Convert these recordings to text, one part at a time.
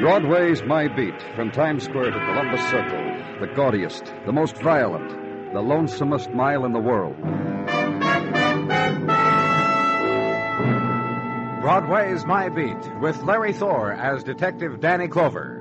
Broadway's My Beat, from Times Square to Columbus Circle, the gaudiest, the most violent, the lonesomest mile in the world. Broadway's My Beat, with Larry Thor as Detective Danny Clover.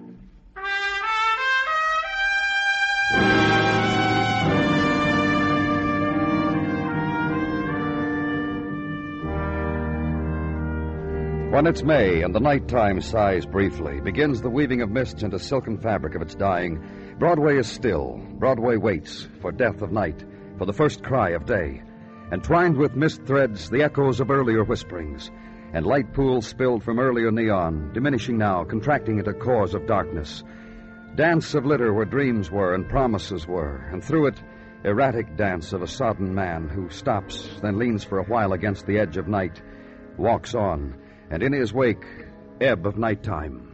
When it's May and the nighttime sighs briefly, begins the weaving of mists into silken fabric of its dying, Broadway is still. Broadway waits for death of night, for the first cry of day. Entwined with mist threads, the echoes of earlier whisperings, and light pools spilled from earlier neon, diminishing now, contracting into cores of darkness. Dance of litter where dreams were and promises were, and through it, erratic dance of a sodden man who stops, then leans for a while against the edge of night, walks on, and in his wake, ebb of nighttime.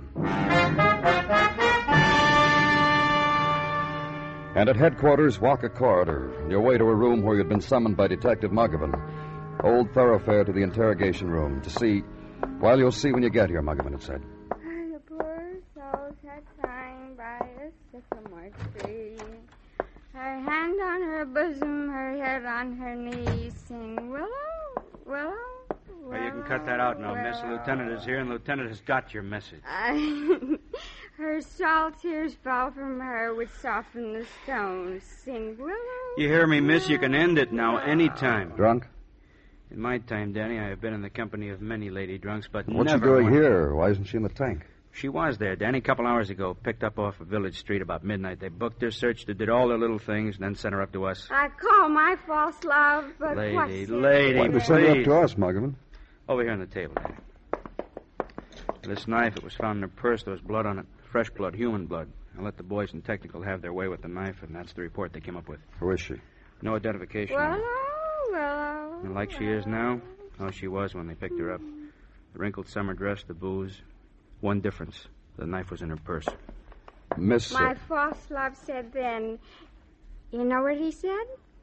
And at headquarters, walk a corridor, your way to a room where you'd been summoned by Detective Muggavan. Old thoroughfare to the interrogation room to see. Well, you'll see when you get here, Muggavan had said. The poor soul sat sighing by a sycamore tree. Her hand on her bosom, her head on her knee, sing willow, willow. Well, you can cut that out now, Miss. The lieutenant is here, and the lieutenant has got your message. Her salt tears fall from her, which soften the stones. Sing willow. You hear me, Miss? You can end it now, any time. Drunk? In my time, Danny, I have been in the company of many lady drunks, but What's never... she doing here? Why isn't she in the tank? She was there, Danny, a couple hours ago. Picked up off a village street about midnight. They booked her, searched her, did all their little things, and then sent her up to us. I call my false love, but Lady, what's it? lady, Why did they send her up to us, Muggavan? Over here on the table, Danny. This knife, it was found in her purse. There was blood on it. Fresh blood, human blood. I let the boys in technical have their way with the knife, and that's the report they came up with. Who is she? No identification. Willow, willow. And like she is now, how she was when they picked her up. The wrinkled summer dress, the booze. One difference. The knife was in her purse. Miss... My false love said then, you know what he said?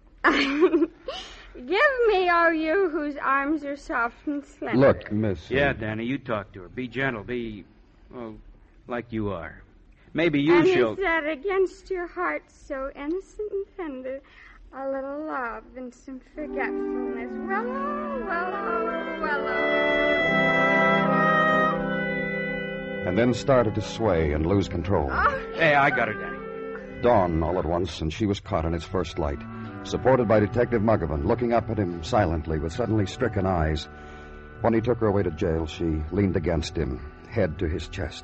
Give me, oh you whose arms are soft and slender. Look, Miss... Yeah, Danny, you talk to her. Be gentle. Be, well, like you are. Maybe you and shall... he said, against your heart so innocent and tender, a little love and some forgetfulness. Willow, willow, willow. And then started to sway and lose control. Oh. Hey, I got her, Danny. Dawn all at once, and she was caught in its first light, supported by Detective Muggavan, looking up at him silently with suddenly stricken eyes. When he took her away to jail, she leaned against him, head to his chest.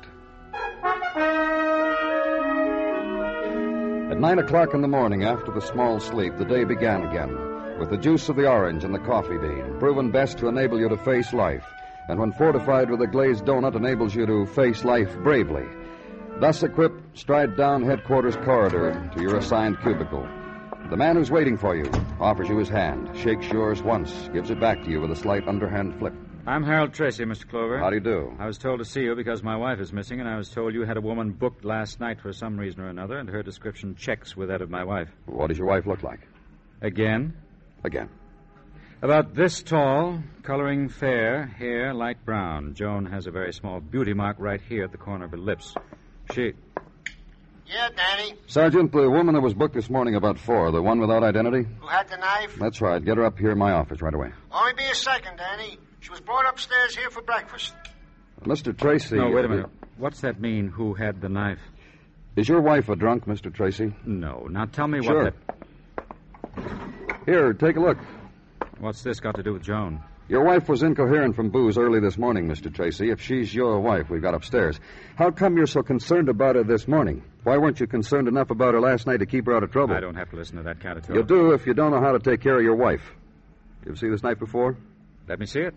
At 9 o'clock in the morning, after the small sleep, the day began again, with the juice of the orange and the coffee bean, proven best to enable you to face life, and when fortified with a glazed donut, enables you to face life bravely. Thus equipped, stride down headquarters corridor to your assigned cubicle. The man who's waiting for you offers you his hand, shakes yours once, gives it back to you with a slight underhand flip. I'm Harold Tracy, Mr. Clover. How do you do? I was told to see you because my wife is missing, and I was told you had a woman booked last night for some reason or another, and her description checks with that of my wife. What does your wife look like? Again? Again. About this tall, coloring fair, hair light brown. Joan has a very small beauty mark right here at the corner of her lips. She... Yeah, Danny. Sergeant, the woman that was booked this morning about 4, the one without identity? Who had the knife? That's right. Get her up here in my office right away. Only be a second, Danny. She was brought upstairs here for breakfast. Mr. Tracy... No, wait a minute. What's that mean, who had the knife? Is your wife a drunk, Mr. Tracy? No. Now tell me Sure. what that... Here, take a look. What's this got to do with Joan? Your wife was incoherent from booze early this morning, Mr. Tracy. If she's your wife, we got upstairs. How come you're so concerned about her this morning? Why weren't you concerned enough about her last night to keep her out of trouble? I don't have to listen to that kind of talk. You do if you don't know how to take care of your wife. You ever see this knife before? Let me see it.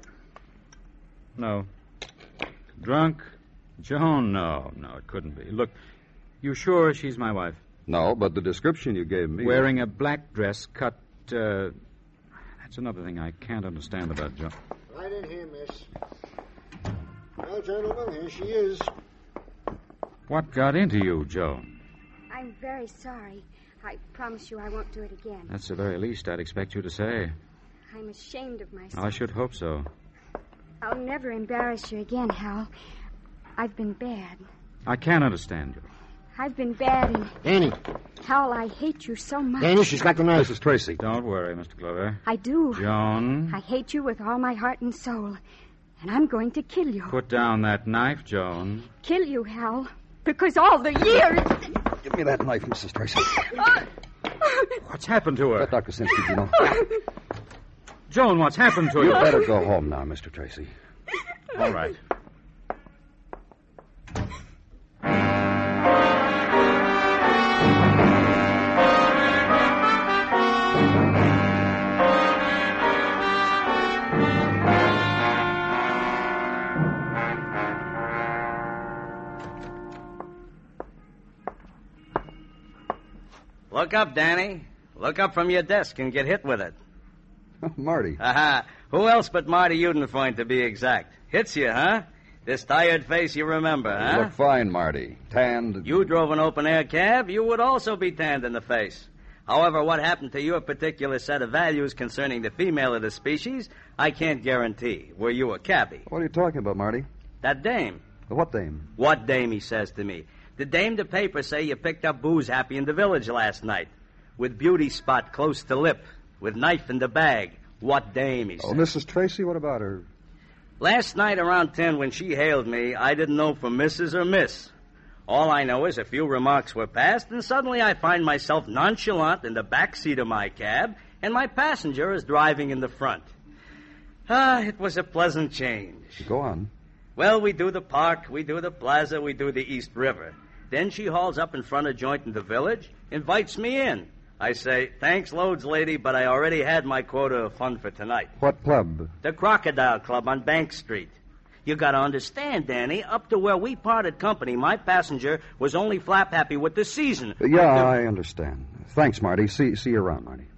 No. Drunk? Joan? No, it couldn't be. Look, you sure she's my wife? No, but the description you gave me... Wearing a black dress cut, That's another thing I can't understand about Joan. Right in here, miss. Well, gentlemen, here she is. What got into you, Joan? I'm very sorry. I promise you I won't do it again. That's the very least I'd expect you to say. I'm ashamed of myself. I should hope so. I'll never embarrass you again, Hal. I've been bad. I can't understand you. I've been bad, and Danny. Hal, I hate you so much. Danny, she's got the knife. Mrs. Tracy. Don't worry, Mr. Glover. I do. Joan. I hate you with all my heart and soul. And I'm going to kill you. Put down that knife, Joan. Kill you, Hal. Because all the years... Give me that knife, Mrs. Tracy. What's happened to her? Let Dr. Sinsky, you know. Joan, what's happened to You her? better go home now, Mr. Tracy. All right. Look up, Danny. Look up from your desk and get hit with it. Marty. Aha. Who else but Marty Udenfoyn, to be exact? Hits you, huh? This tired face you remember, You huh? look fine, Marty. Tanned. You drove an open-air cab, you would also be tanned in the face. However, what happened to your particular set of values concerning the female of the species, I can't guarantee. Were you a cabbie? What are you talking about, Marty? That dame. What dame? What dame, he says to me. The dame the papers say you picked up booze happy in the village last night. With beauty spot close to lip. With knife in the bag. What dame, he says. Oh, Mrs. Tracy, what about her? Last night around 10 when she hailed me, I didn't know for Mrs. or Miss. All I know is a few remarks were passed, and suddenly I find myself nonchalant in the back seat of my cab, and my passenger is driving in the front. It was a pleasant change. Go on. Well, we do the park, we do the plaza, we do the East River. Then she hauls up in front of a joint in the village, invites me in. I say, thanks loads, lady, but I already had my quota of fun for tonight. What club? The Crocodile Club on Bank Street. You gotta understand, Danny, up to where we parted company, my passenger was only flap happy with the season. Yeah, I understand. Thanks, Marty. See you around, Marty.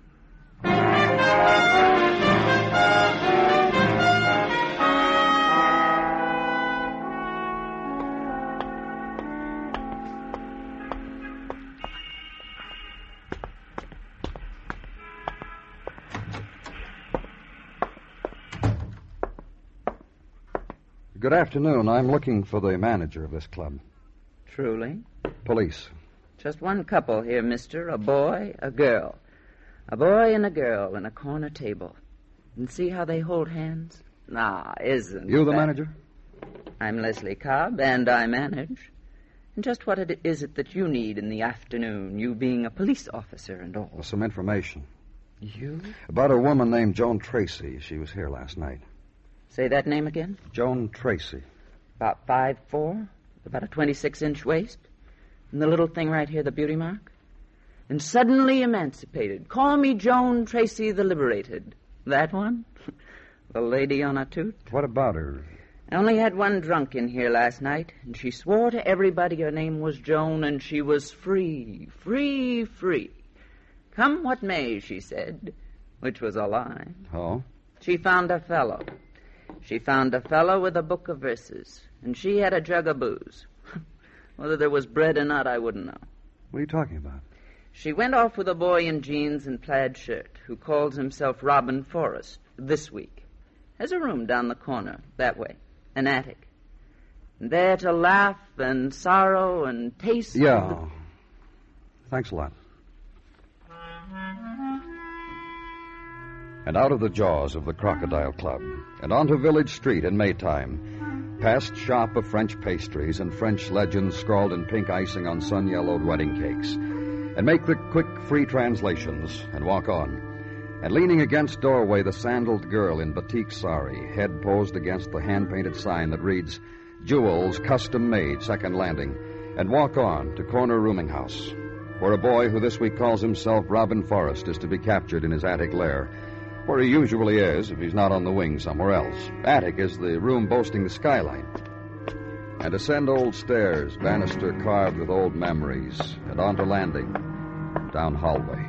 Good afternoon. I'm looking for the manager of this club. Truly? Police. Just one couple here, mister. A boy, a girl. A boy and a girl in a corner table. And see how they hold hands? Ah, isn't You the that... manager? I'm Leslie Cobb, and I manage. And just what is it that you need in the afternoon, you being a police officer and all? Well, some information. You? About a woman named Joan Tracy. She was here last night. Say that name again? Joan Tracy. About 5'4", about a 26-inch waist. And the little thing right here, the beauty mark. And suddenly emancipated. Call me Joan Tracy the Liberated. That one? The lady on a toot? What about her? I only had one drunk in here last night, and she swore to everybody her name was Joan, and she was free, free, free. Come what may, she said, which was a lie. Oh? She found a fellow. She found a fellow with a book of verses, and she had a jug of booze. Whether there was bread or not, I wouldn't know. What are you talking about? She went off with a boy in jeans and plaid shirt who calls himself Robin Forrest this week. Has a room down the corner, that way, an attic. And there to laugh and sorrow and taste... Yeah. Thanks a lot. And out of the jaws of the Crocodile Club, and onto Village Street in Maytime, past shop of French pastries and French legends scrawled in pink icing on sun-yellowed wedding cakes, and make the quick, free translations, and walk on. And leaning against doorway, the sandaled girl in batik sari, head posed against the hand-painted sign that reads, Jewels, Custom Made, Second Landing, and walk on to corner rooming house, where a boy who this week calls himself Robin Forrest is to be captured in his attic lair, where he usually is if he's not on the wing somewhere else. Attic is the room boasting the skylight. And ascend old stairs, banister carved with old memories, and onto landing, down hallway.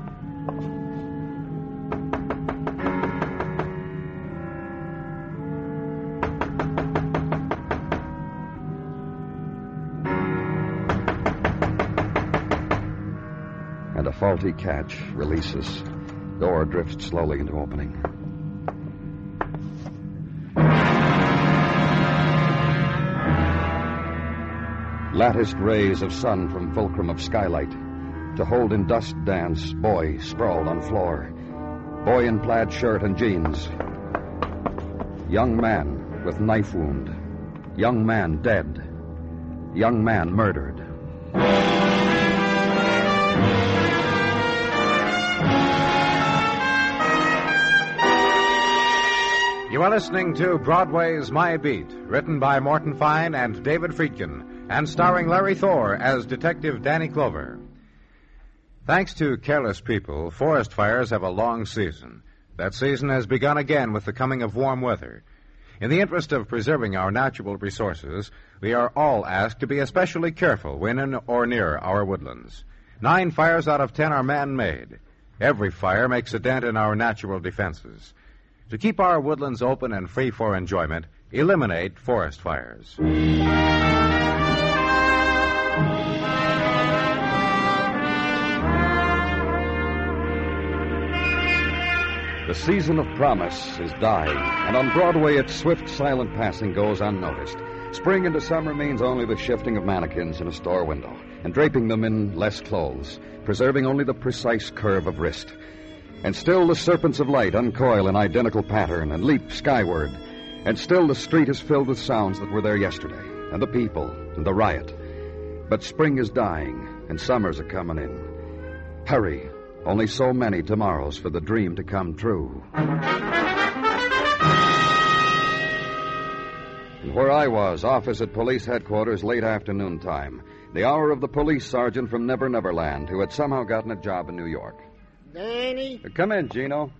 And a faulty catch releases. Door drifts slowly into opening. latticed rays of sun from fulcrum of skylight. To hold in dust dance, boy sprawled on floor. Boy in plaid shirt and jeans. Young man with knife wound. Young man dead. Young man murdered. You are listening to Broadway's My Beat, written by Morton Fine and David Friedkin, and starring Larry Thor as Detective Danny Clover. Thanks to careless people, forest fires have a long season. That season has begun again with the coming of warm weather. In the interest of preserving our natural resources, we are all asked to be especially careful when in or near our woodlands. 9 fires out of 10 are man-made. Every fire makes a dent in our natural defenses. To keep our woodlands open and free for enjoyment, eliminate forest fires. The season of promise is dying, and on Broadway its swift, silent passing goes unnoticed. Spring into summer means only the shifting of mannequins in a store window, and draping them in less clothes, preserving only the precise curve of wrist. And still the serpents of light uncoil in identical pattern and leap skyward. And still the street is filled with sounds that were there yesterday, and the people, and the riot. But spring is dying, and summers are coming in. Hurry, only so many tomorrows for the dream to come true. And where I was, office at police headquarters late afternoon time. The hour of the police sergeant from Never Never Land, who had somehow gotten a job in New York. Danny? Come in, Gino.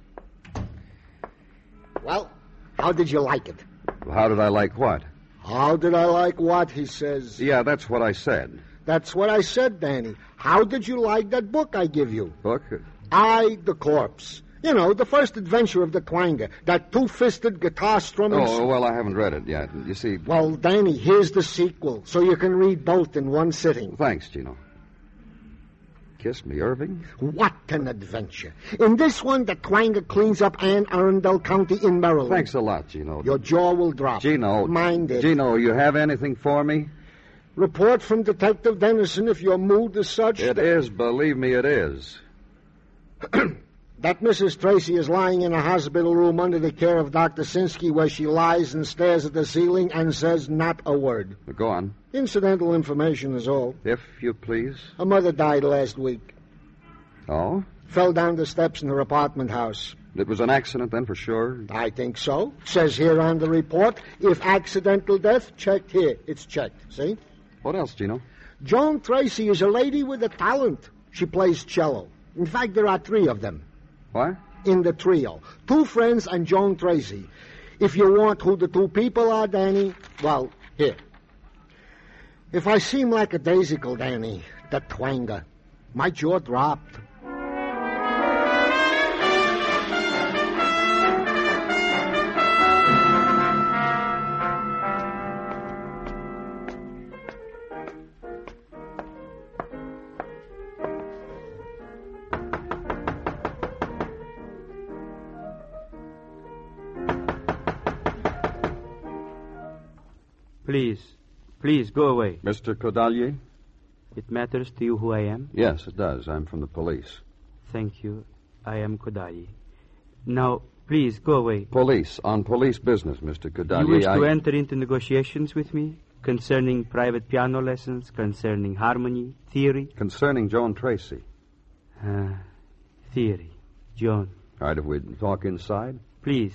Well, how did you like it? How did I like what? How did I like what, he says. Yeah, that's what I said. That's what I said, Danny. How did you like that book I give you? Book? I, the Corpse. You know, the first adventure of the Twanger. That two-fisted guitar strumming... Oh, well, I haven't read it yet. You see... Well, Danny, here's the sequel, so you can read both in one sitting. Thanks, Gino. Kiss me, Irving? What an adventure. In this one, the Twanger cleans up Anne Arundel County in Maryland. Thanks a lot, Gino. Your jaw will drop. Gino. Mind it. Gino, you have anything for me? Report from Detective Dennison if your mood is such... It is, believe me, it is. That Mrs. Tracy is lying in a hospital room under the care of Dr. Sinsky, where she lies and stares at the ceiling and says not a word. Go on. Incidental information is all. If you please. Her mother died last week. Oh? Fell down the steps in her apartment house. It was an accident then, for sure? I think so. Says here on the report, if accidental death, checked here. It's checked, see? What else, Gino? Joan Tracy is a lady with a talent. She plays cello. In fact, there are 3 of them. What? In the trio. 2 friends and Joan Tracy. If you want who the 2 people are, Danny, well, here. If I seem like a daisical, Danny, the Twanger, my jaw dropped. Please, go away. Mr. Kodalier? It matters to you who I am? Yes, it does. I'm from the police. Thank you. I am Kodali. Now, please, go away. Police. On police business, Mr. Kodalier. You wish to enter into negotiations with me? Concerning private piano lessons, concerning harmony, theory? Concerning Joan Tracy. Theory. Joan. All right, if we talk inside? Please.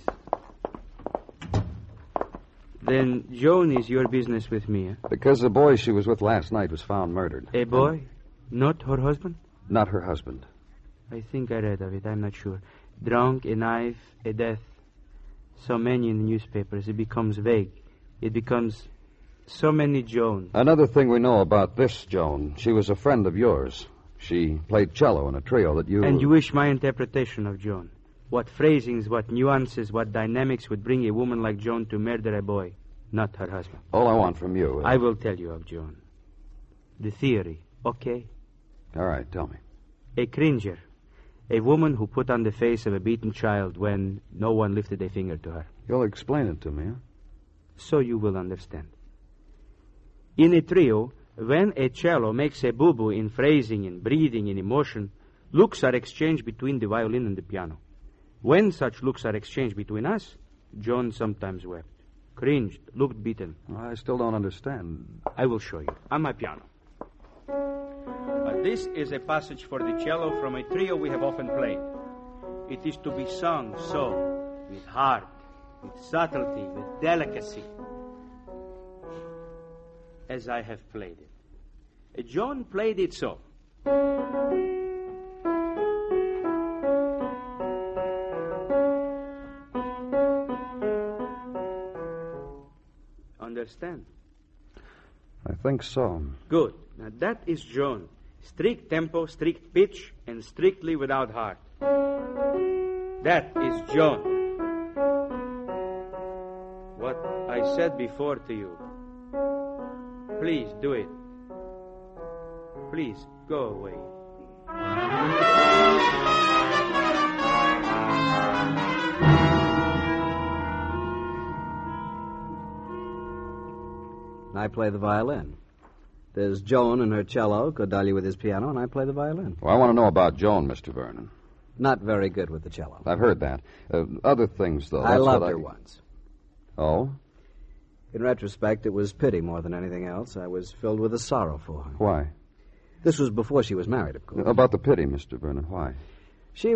Then Joan is your business with me, eh? Because the boy she was with last night was found murdered. A boy? Not her husband? Not her husband. I think I read of it. I'm not sure. Drunk, a knife, a death. So many in the newspapers. It becomes vague. It becomes so many Joan. Another thing we know about this Joan, she was a friend of yours. She played cello in a trio that you... And you wish my interpretation of Joan. What phrasings, what nuances, what dynamics would bring a woman like Joan to murder a boy, not her husband? All I want from you... I will tell you of Joan. The theory, okay? All right, tell me. A cringer. A woman who put on the face of a beaten child when no one lifted a finger to her. You'll explain it to me, huh? So you will understand. In a trio, When a cello makes a boo-boo in phrasing, in breathing, in emotion, looks are exchanged between the violin and the piano. When such looks are exchanged between us, Joan sometimes wept, cringed, looked beaten. I still don't understand. I will show you. On my piano. This is a passage for the cello from a trio we have often played. It is to be sung so, with heart, with subtlety, with delicacy, as I have played it. Joan played it so. Understand? I think so. Good. Now that is Joan. Strict tempo, strict pitch, and strictly without heart. That is Joan. What I said before to you. Please do it. Please go away. I play the violin. There's Joan and her cello, Cordalia with his piano, and I play the violin. Well, I want to know about Joan, Mr. Vernon. Not very good with the cello. I've heard that. Other things, though. I loved her once. Oh? In retrospect, it was pity more than anything else. I was filled with a sorrow for her. Why? This was before she was married, of course. About the pity, Mr. Vernon. Why? She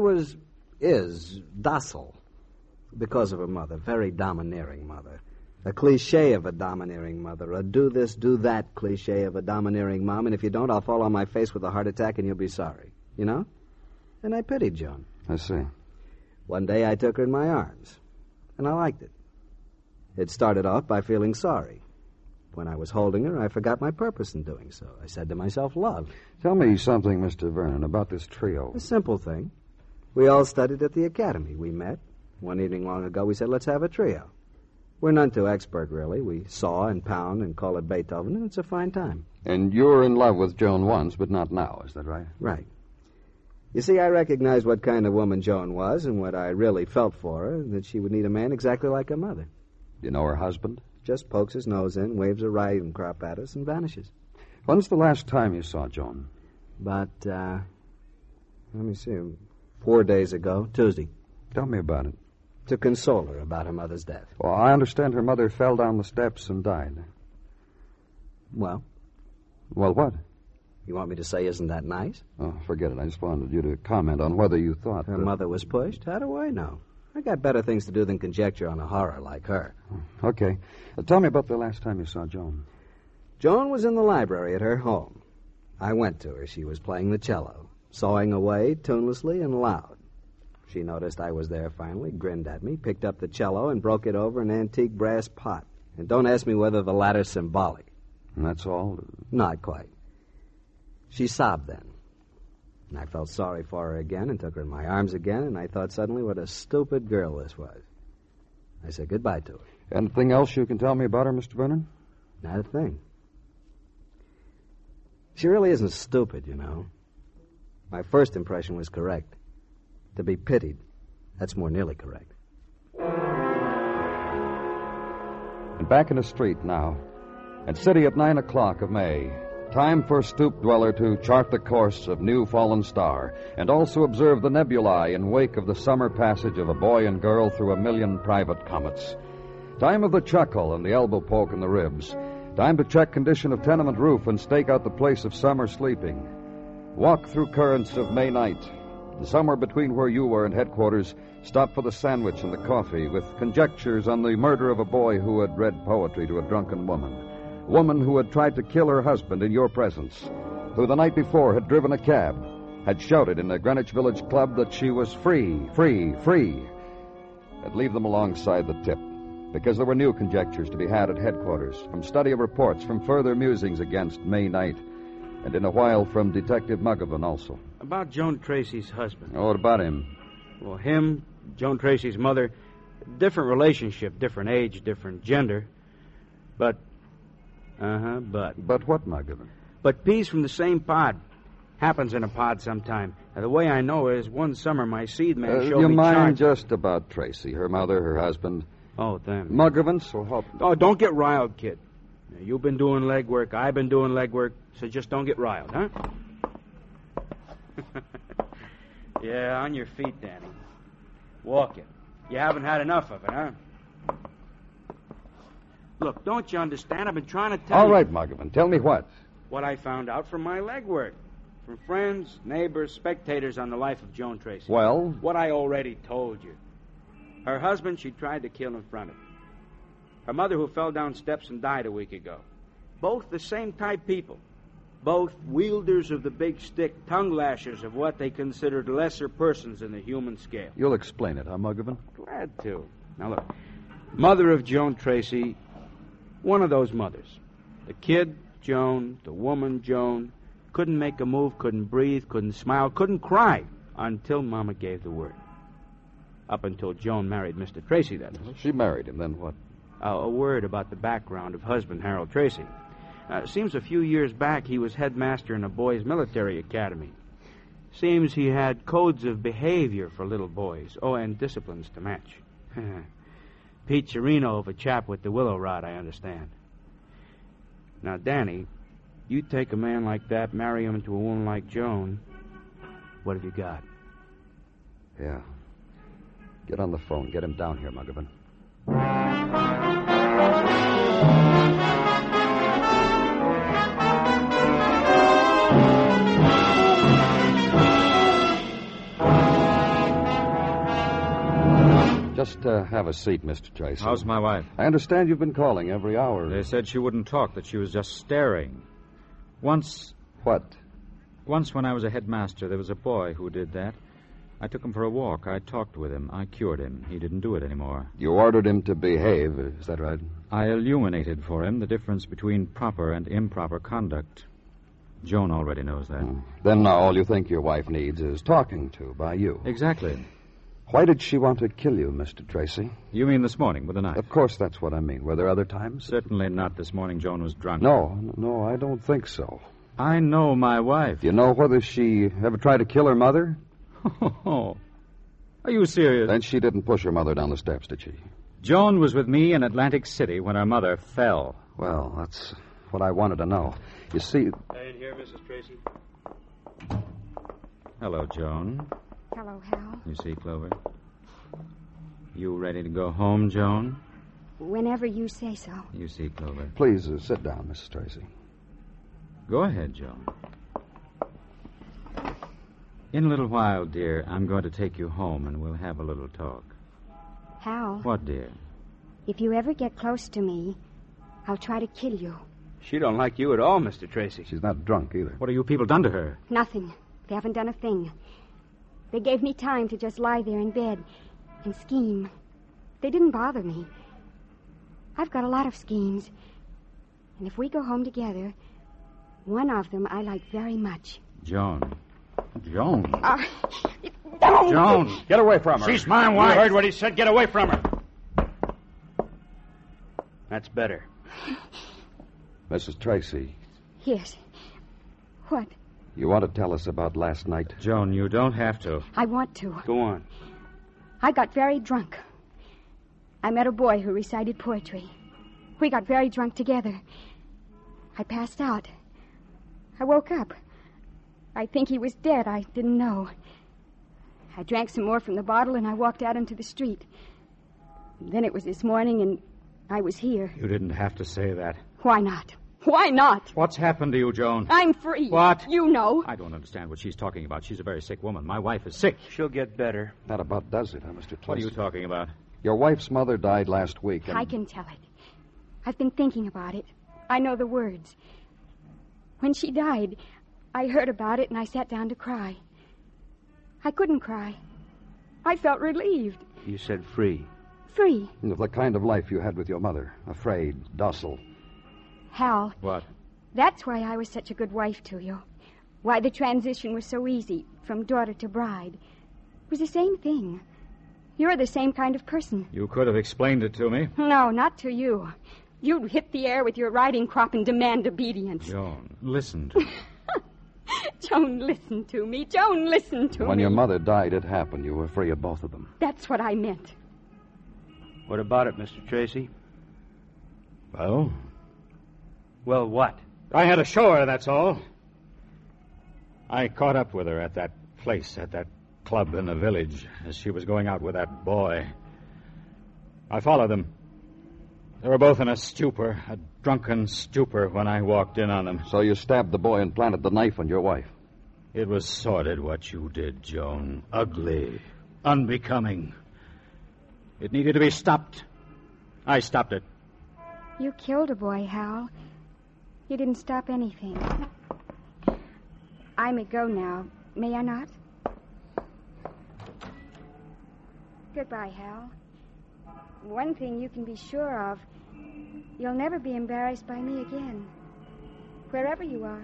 is docile because of her mother, very domineering mother. A cliche of a domineering mother, a do this, do that cliche of a domineering mom, and if you don't, I'll fall on my face with a heart attack and you'll be sorry. You know? And I pitied Joan. I see. One day I took her in my arms, and I liked it. It started off by feeling sorry. When I was holding her, I forgot my purpose in doing so. I said to myself, love. Tell me something, Mr. Vernon, about this trio. A simple thing. We all studied at the academy. We met. One evening long ago, we said, let's have a trio. We're none too expert, really. We saw and pound and call it Beethoven, and it's a fine time. And you were in love with Joan once, but not now, is that right? Right. You see, I recognized what kind of woman Joan was and what I really felt for her, and that she would need a man exactly like her mother. You know her husband? Just pokes his nose in, waves a riding crop at us, and vanishes. When's the last time you saw Joan? About, let me see, 4 days ago, Tuesday. Tell me about it. To console her about her mother's death. Well, I understand her mother fell down the steps and died. Well? Well, what? You want me to say, isn't that nice? Oh, forget it. I just wanted you to comment on whether you thought her mother was pushed? How do I know? I got better things to do than conjecture on a horror like her. Okay. Tell me about the last time you saw Joan. Joan was in the library at her home. I went to her. She was playing the cello, sawing away tunelessly and loud. She noticed I was there finally, grinned at me, picked up the cello, and broke it over an antique brass pot. And don't ask me whether the latter's symbolic. And that's all? Not quite. She sobbed then. And I felt sorry for her again and took her in my arms again, and I thought suddenly what a stupid girl this was. I said goodbye to her. Anything else you can tell me about her, Mr. Vernon? Not a thing. She really isn't stupid, you know. My first impression was correct. To be pitied, that's more nearly correct. And back in the street now, and city at 9 o'clock of May. Time for stoop dweller to chart the course of new fallen star, and also observe the nebulae in wake of the summer passage of a boy and girl through 1,000,000 private comets. Time of the chuckle and the elbow poke in the ribs. Time to check condition of tenement roof and stake out the place of summer sleeping. Walk through currents of May night. Somewhere between where you were and headquarters, stop for the sandwich and the coffee, with conjectures on the murder of a boy who had read poetry to a drunken woman who had tried to kill her husband in your presence, who the night before had driven a cab, had shouted in the Greenwich Village Club that she was free, free, free. I'd leave them alongside the tip, because there were new conjectures to be had at headquarters, from study of reports, from further musings against May night, and in a while from Detective Muggavan also. About Joan Tracy's husband. Oh, what about him? Well, him, Joan Tracy's mother, different relationship, different age, different gender. But. But what, Muggavan? But peas from the same pod. Happens in a pod sometime. Now, the way I know is one summer my seed man showed me... You mind just about Tracy, her mother, her husband? Oh, them. Muggavan, so help... Oh, don't get riled, kid. Now, you've been doing leg work, I've been doing leg work, so just don't get riled, huh? Yeah, on your feet, Danny. Walk it. You haven't had enough of it, huh? Look, don't you understand? I've been trying to tell you. All right, Muggavan, tell me what. What I found out from my leg work. From friends, neighbors, spectators on the life of Joan Tracy. Well? What I already told you. Her husband she tried to kill in front of. Her mother who fell down steps and died a week ago. Both the same type people. Both wielders of the big stick, tongue lashers of what they considered lesser persons in the human scale. You'll explain it, huh, Muggavan? Glad to. Now look, mother of Joan Tracy, one of those mothers. The kid, Joan, the woman, Joan, couldn't make a move, couldn't breathe, couldn't smile, couldn't cry until Mama gave the word. Up until Joan married Mr. Tracy, that is. She married him, then what? A word about the background of husband Harold Tracy. Seems a few years back he was headmaster in a boys' military academy. Seems he had codes of behavior for little boys. Oh, and disciplines to match. Pete Chirino of a chap with the willow rod, I understand. Now, Danny, you take a man like that, marry him to a woman like Joan, what have you got? Yeah. Get on the phone. Get him down here, Muggavan. Just have a seat, Mr. Tracy. How's my wife? I understand you've been calling every hour. They said she wouldn't talk, that she was just staring. Once... What? Once when I was a headmaster, there was a boy who did that. I took him for a walk. I talked with him. I cured him. He didn't do it anymore. You ordered him to behave, is that right? I illuminated for him the difference between proper and improper conduct. Joan already knows that. Then all you think your wife needs is talking to by you. Exactly. Why did she want to kill you, Mr. Tracy? You mean this morning with a knife? Of course that's what I mean. Were there other times? Certainly not this morning. Joan was drunk. No, I don't think so. I know my wife. Do you know whether she ever tried to kill her mother? Oh, are you serious? Then she didn't push her mother down the steps, did she? Joan was with me in Atlantic City when her mother fell. Well, that's what I wanted to know. You see... In here, Mrs. Tracy. Hello, Joan. Hello, Hal. You see, Clover? You ready to go home, Joan? Whenever you say so. You see, Clover. Please sit down, Mrs. Tracy. Go ahead, Joan. In a little while, dear, I'm going to take you home and we'll have a little talk. Hal. What, dear? If you ever get close to me, I'll try to kill you. She don't like you at all, Mr. Tracy. She's not drunk either. What have you people done to her? Nothing. They haven't done a thing. They gave me time to just lie there in bed and scheme. They didn't bother me. I've got a lot of schemes. And if we go home together, one of them I like very much. Joan. Joan. Don't! Joan. Get away from her. She's my wife. You heard what he said. Get away from her. That's better. Mrs. Tracy. Yes. What? You want to tell us about last night? Joan, you don't have to. I want to. Go on. I got very drunk. I met a boy who recited poetry. We got very drunk together. I passed out. I woke up. I think he was dead. I didn't know. I drank some more from the bottle and I walked out into the street. Then it was this morning and I was here. You didn't have to say that. Why not? Why not? What's happened to you, Joan? I'm free. What? You know. I don't understand what she's talking about. She's a very sick woman. My wife is sick. She'll get better. That about does it, huh, Mr. Tracy? What are you talking about? Your wife's mother died last week. And... I can tell it. I've been thinking about it. I know the words. When she died, I heard about it and I sat down to cry. I couldn't cry. I felt relieved. You said free. Free. The kind of life you had with your mother. Afraid, docile. Hal. What? That's why I was such a good wife to you. Why the transition was so easy, from daughter to bride. It was the same thing. You're the same kind of person. You could have explained it to me. No, not to you. You'd hit the air with your riding crop and demand obedience. Joan, listen to me. Joan, listen to me. Joan, listen to me. When your mother died, it happened. You were free of both of them. That's what I meant. What about it, Mr. Tracy? Well, Well, what? I had to show her, that's all. I caught up with her at that place, at that club in the village, as she was going out with that boy. I followed them. They were both in a stupor, a drunken stupor, when I walked in on them. So you stabbed the boy and planted the knife on your wife. It was sordid what you did, Joan. Ugly. Unbecoming. It needed to be stopped. I stopped it. You killed a boy, Hal. You didn't stop anything. I may go now. May I not? Goodbye, Hal. One thing you can be sure of. You'll never be embarrassed by me again. Wherever you are.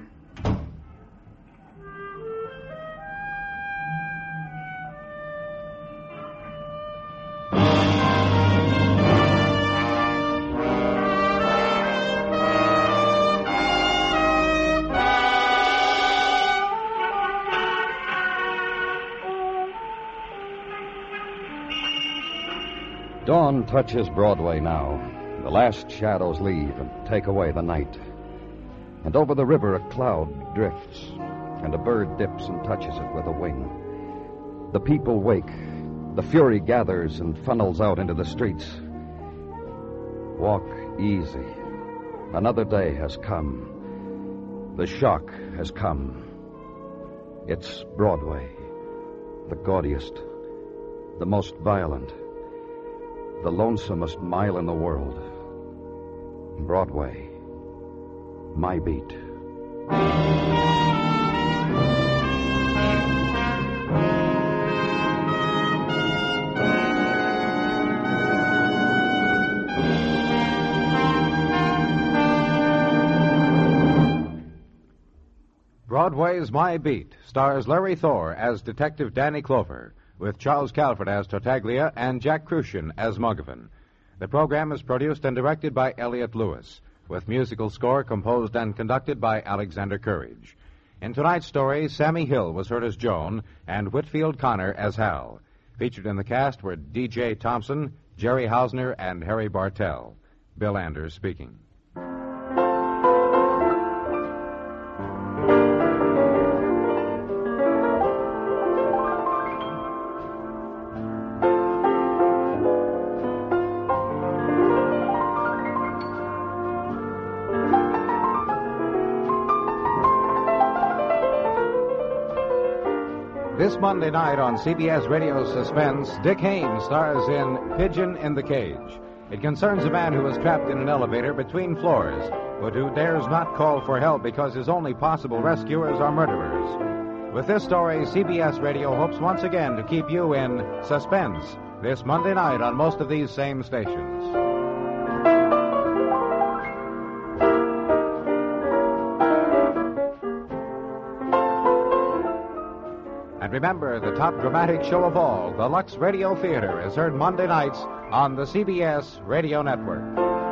Dawn touches Broadway now. The last shadows leave and take away the night. And over the river a cloud drifts, and a bird dips and touches it with a wing. The people wake. The fury gathers and funnels out into the streets. Walk easy. Another day has come. The shock has come. It's Broadway, the gaudiest, the most violent, the lonesomest mile in the world. Broadway, my beat. Broadway's My Beat stars Larry Thor as Detective Danny Clover, with Charles Calvert as Tartaglia and Jack Crucian as Muggavan. The program is produced and directed by Elliott Lewis, with musical score composed and conducted by Alexander Courage. In tonight's story, Sammy Hill was heard as Joan and Whitfield Connor as Hal. Featured in the cast were D.J. Thompson, Jerry Hausner, and Harry Bartell. Bill Anders speaking. This Monday night on CBS Radio Suspense, Dick Haymes stars in Pigeon in the Cage. It concerns a man who is trapped in an elevator between floors, but who dares not call for help because his only possible rescuers are murderers. With this story, CBS Radio hopes once again to keep you in suspense this Monday night on most of these same stations. And remember, the top dramatic show of all, the Lux Radio Theater, is heard Monday nights on the CBS Radio Network.